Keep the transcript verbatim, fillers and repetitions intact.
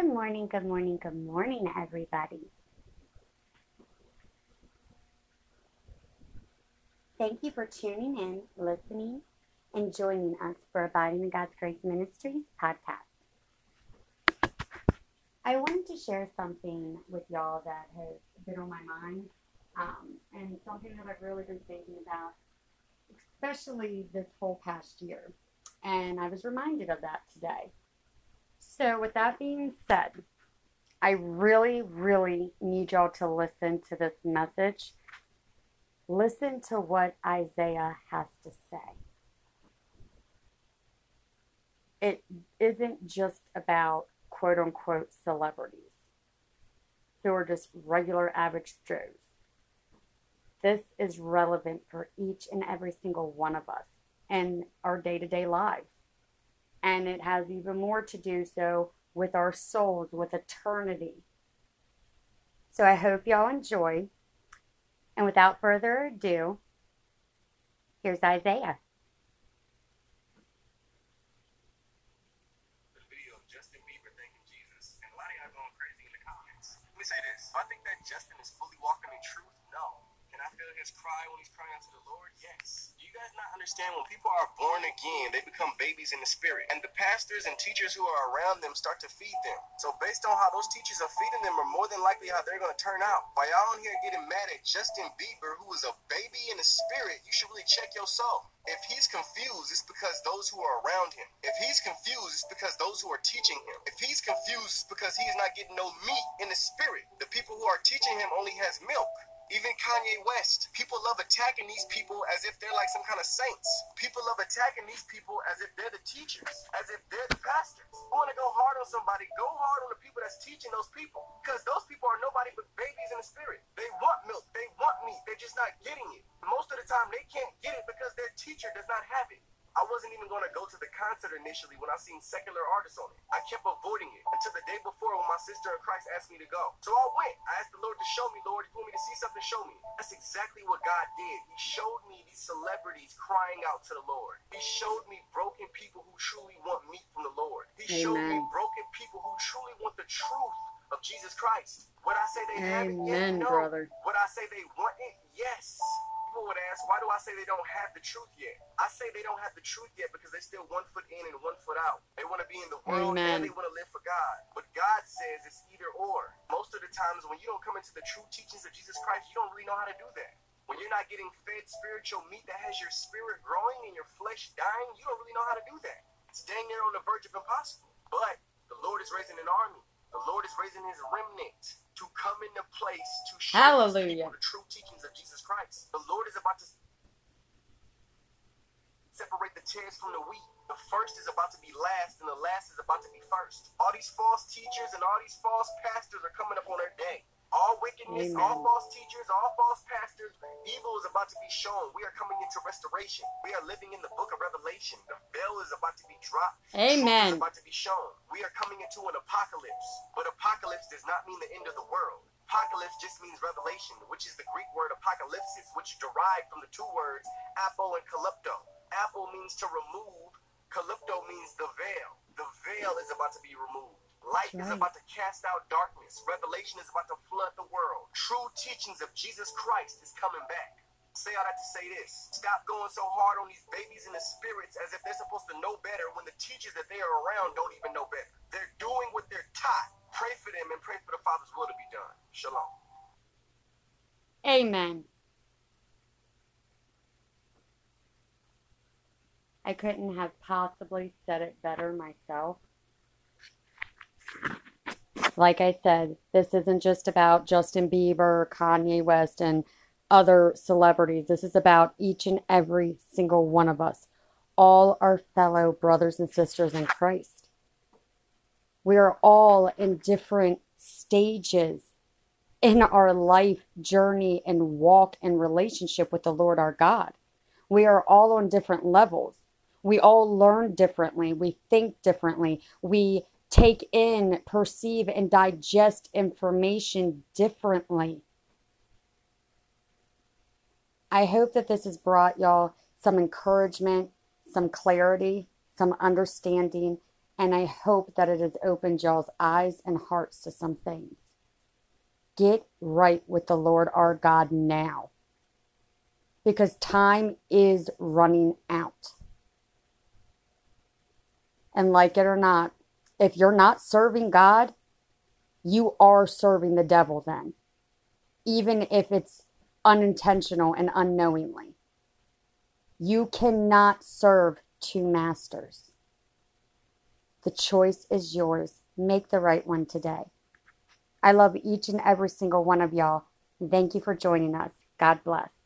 Good morning, good morning, good morning, everybody. Thank you for tuning in, listening, and joining us for Abiding in God's Grace Ministries podcast. I wanted to share something with y'all that has been on my mind, um, and something that I've really been thinking about, especially this whole past year. And I was reminded of that today. So, with that being said, I really, really need y'all to listen to this message. Listen to what Isaiah has to say. It isn't just about quote unquote celebrities who are just regular average Joes. This is relevant for each and every single one of us in our day to day lives. And it has even more to do so with our souls, with eternity. So I hope y'all enjoy. And without further ado, here's Isaiah. The video of Justin Bieber thanking Jesus, and a lot of y'all going crazy in the comments. Let me say this: do I think that Justin is fully walking in truth? No. Can I feel his cry when he's crying out to the Lord? Yes. Do you guys not understand when people are born again, they become babies in the spirit, and the pastors and teachers who are around them start to feed them? So based on how those teachers are feeding them are more than likely how they're going to turn out. By y'all on here getting mad at Justin Bieber, who is a baby in the spirit, you should really check your soul. If he's confused, it's because those who are around him. If he's confused, it's because those who are teaching him. If he's confused, it's because he's not getting no meat in the spirit. The people who are teaching him only has milk. Even Kanye West, people love attacking these people as if they're like some kind of saints. People love attacking these people as if they're the teachers, as if they're the pastors. You want to go hard on somebody, go hard on the people that's teaching those people, because those people are nobody but babies in the spirit. They want milk, they want meat, they're just not getting it. Most of the time, they can't get it because their teacher does not have it. I wasn't even going to go to the concert initially when I seen secular artists on it. I kept avoiding it until the day before when my sister in Christ asked me to go. So I went. I asked the Lord to show me, Lord, if you want me to see something, show me. That's exactly what God did. He showed me these celebrities crying out to the Lord. He showed me broken people who truly want meat from the Lord. He showed me Amen. broken people who truly want the truth of Jesus Christ. Would I say they have it yet? Amen, No. brother. Would I say they want it? Yes. People would ask, why do I say they don't have the truth yet? I say they don't have the truth yet because they're still one foot in and one foot out. They want to be in the world Amen. and they want to live for God. But God says it's either or. Most of the times when you don't come into the true teachings of Jesus Christ, you don't really know how to do that. When you're not getting fed spiritual meat that has your spirit growing and your flesh dying, you don't really know how to do that. It's dang near on the verge of impossible. But the Lord is raising an army. The Lord is raising his remnant to come into place to show these Hallelujah. people the true teachings of Jesus Christ. The Lord is about to separate the tares from the wheat. The first is about to be last, and the last is about to be first. All these false teachers and all these false pastors are coming up on their day. All wickedness, Amen. all false teachers, all false pastors, evil is about to be shown. We are coming into restoration. We are living in the book of Revelation. The veil is about to be dropped. Truth is Amen. about to be shown. We are coming into an apocalypse. But apocalypse does not mean the end of the world. Apocalypse just means revelation, which is the Greek word apocalypsis, which derived from the two words apo and calypto. Apo means to remove. Calypto means the veil. The veil is about to be removed. Light That's is right. about to cast out darkness. Revelation is about to flood the world. True teachings of Jesus Christ is coming back. Say all that to say this. Stop going so hard on these babies in the spirits as if they're supposed to know better when the teachers that they are around don't even know better. They're doing what they're taught. Pray for them and pray for the Father's will to be done. Shalom. Amen. I couldn't have possibly said it better myself. Like I said, this isn't just about Justin Bieber, Kanye West, and other celebrities. This is about each and every single one of us, all our fellow brothers and sisters in Christ. We are all in different stages in our life journey and walk and relationship with the Lord our God. We are all on different levels. We all learn differently. We think differently. We take in, perceive, and digest information differently. I hope that this has brought y'all some encouragement, some clarity, some understanding, And I hope that it has opened y'all's eyes and hearts to some things. Get right with the Lord our God now, because time is running out. And like it or not, if you're not serving God, you are serving the devil then, even if it's unintentional and unknowingly. You cannot serve two masters. The choice is yours. Make the right one today. I love each and every single one of y'all. Thank you for joining us. God bless.